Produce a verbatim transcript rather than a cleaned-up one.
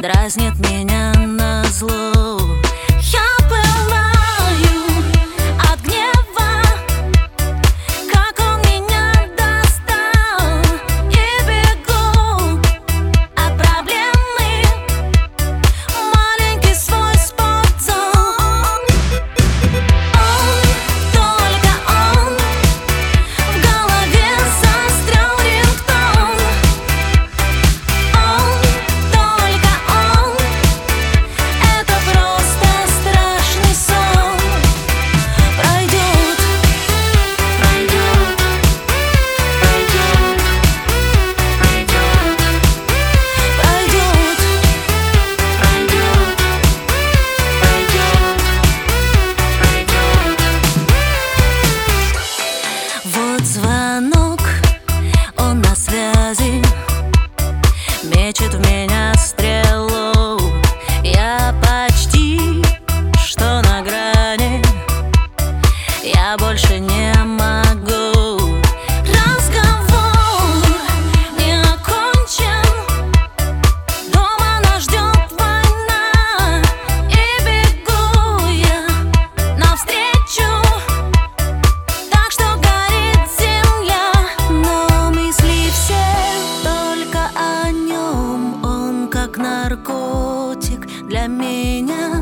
дразнит меня назло. Я пылаю от гнева, как он меня достал, и бегу от проблемы в маленький свой спортзал. Он, только он, в голове застрял рингтон. Он, только он, это просто страшный сон. Пройдет, пройдет, пройдет, пройдет, пройдет, пройдет, пройдет. Вот звонок, он на связи, мечет в меня стрелу. Я почти что на грани, я больше не могу. Разговор не окончен, дома нас ждет война, и бегу я навстречу, так что горит земля. Но мысли все только о нем, он как наркотик для меня.